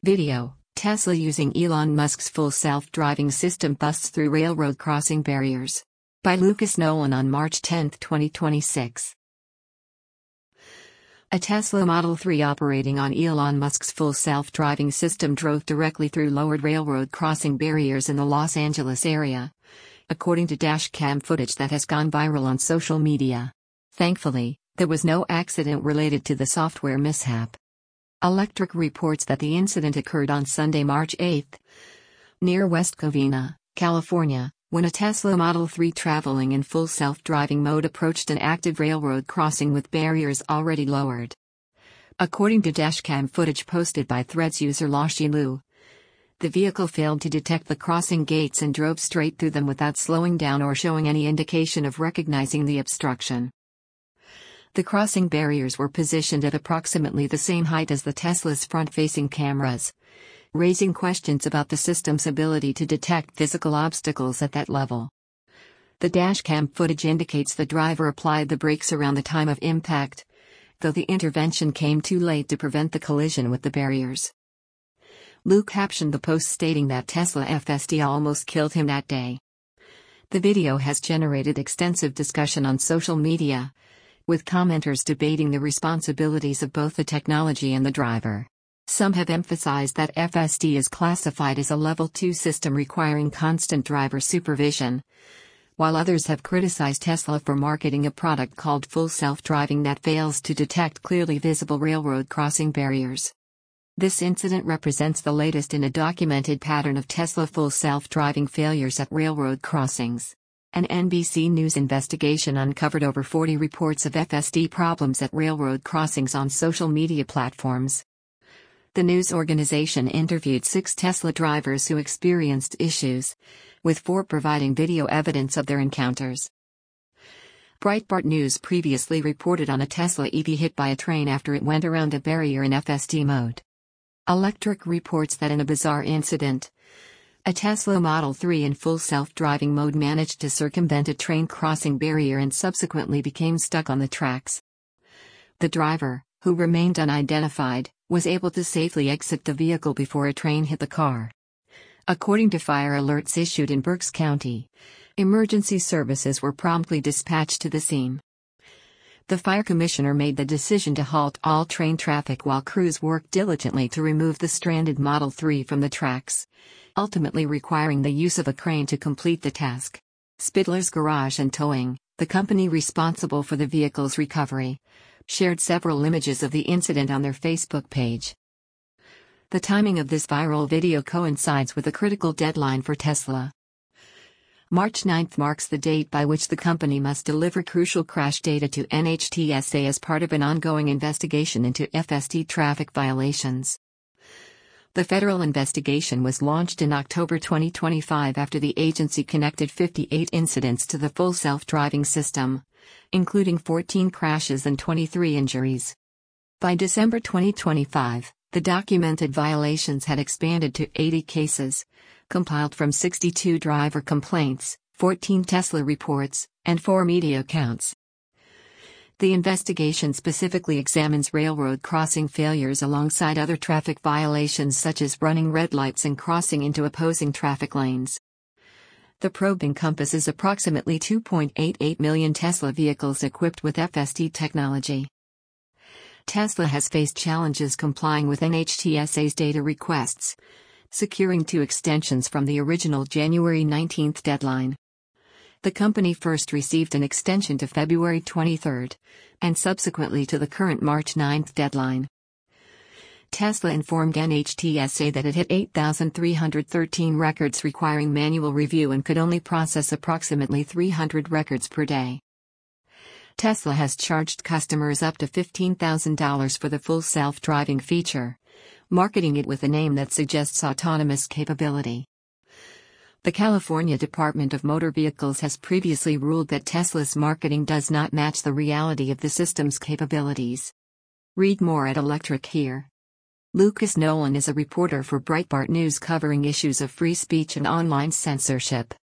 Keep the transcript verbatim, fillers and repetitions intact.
Video: Tesla using Elon Musk's full self-driving system busts through railroad crossing barriers. By Lucas Nolan on March tenth, twenty twenty-six. A Tesla Model three operating on Elon Musk's full self-driving system drove directly through lowered railroad crossing barriers in the Los Angeles area, according to dashcam footage that has gone viral on social media. Thankfully, there was no accident related to the software mishap. Electric reports that the incident occurred on Sunday, March eighth, near West Covina, California, when a Tesla Model three traveling in full self-driving mode approached an active railroad crossing with barriers already lowered. According to dashcam footage posted by Threads user Lashi Lu, the vehicle failed to detect the crossing gates and drove straight through them without slowing down or showing any indication of recognizing the obstruction. The crossing barriers were positioned at approximately the same height as the Tesla's front-facing cameras, raising questions about the system's ability to detect physical obstacles at that level. The dashcam footage indicates the driver applied the brakes around the time of impact, though the intervention came too late to prevent the collision with the barriers. Lu captioned the post stating that Tesla F S D almost killed him that day. The video has generated extensive discussion on social media, with commenters debating the responsibilities of both the technology and the driver. Some have emphasized that F S D is classified as a level two system requiring constant driver supervision, while others have criticized Tesla for marketing a product called full self-driving that fails to detect clearly visible railroad crossing barriers. This incident represents the latest in a documented pattern of Tesla full self-driving failures at railroad crossings. An N B C News investigation uncovered over forty reports of F S D problems at railroad crossings on social media platforms. The news organization interviewed six Tesla drivers who experienced issues, with four providing video evidence of their encounters. Breitbart News previously reported on a Tesla E V hit by a train after it went around a barrier in F S D mode. Electric reports that in a bizarre incident, a Tesla Model three in full self-driving mode managed to circumvent a train crossing barrier and subsequently became stuck on the tracks. The driver, who remained unidentified, was able to safely exit the vehicle before a train hit the car. According to fire alerts issued in Berks County, emergency services were promptly dispatched to the scene. The fire commissioner made the decision to halt all train traffic while crews worked diligently to remove the stranded Model three from the tracks, ultimately requiring the use of a crane to complete the task. Spidler's Garage and Towing, the company responsible for the vehicle's recovery, shared several images of the incident on their Facebook page. The timing of this viral video coincides with a critical deadline for Tesla. March ninth marks the date by which the company must deliver crucial crash data to N H T S A as part of an ongoing investigation into F S D traffic violations. The federal investigation was launched in October twenty twenty-five after the agency connected fifty-eight incidents to the full self-driving system, including fourteen crashes and twenty-three injuries. By December twenty twenty-five, the documented violations had expanded to eighty cases, compiled from sixty-two driver complaints, fourteen Tesla reports, and four media accounts. The investigation specifically examines railroad crossing failures alongside other traffic violations such as running red lights and crossing into opposing traffic lanes. The probe encompasses approximately two point eight eight million Tesla vehicles equipped with F S D technology. Tesla has faced challenges complying with N H T S A's data requests, securing two extensions from the original January nineteenth deadline. The company first received an extension to February twenty-third, and subsequently to the current March ninth deadline. Tesla informed N H T S A that it hit eight thousand three hundred thirteen records requiring manual review and could only process approximately three hundred records per day. Tesla has charged customers up to fifteen thousand dollars for the full self-driving feature, marketing it with a name that suggests autonomous capability. The California Department of Motor Vehicles has previously ruled that Tesla's marketing does not match the reality of the system's capabilities. Read more at Electric here. Lucas Nolan is a reporter for Breitbart News covering issues of free speech and online censorship.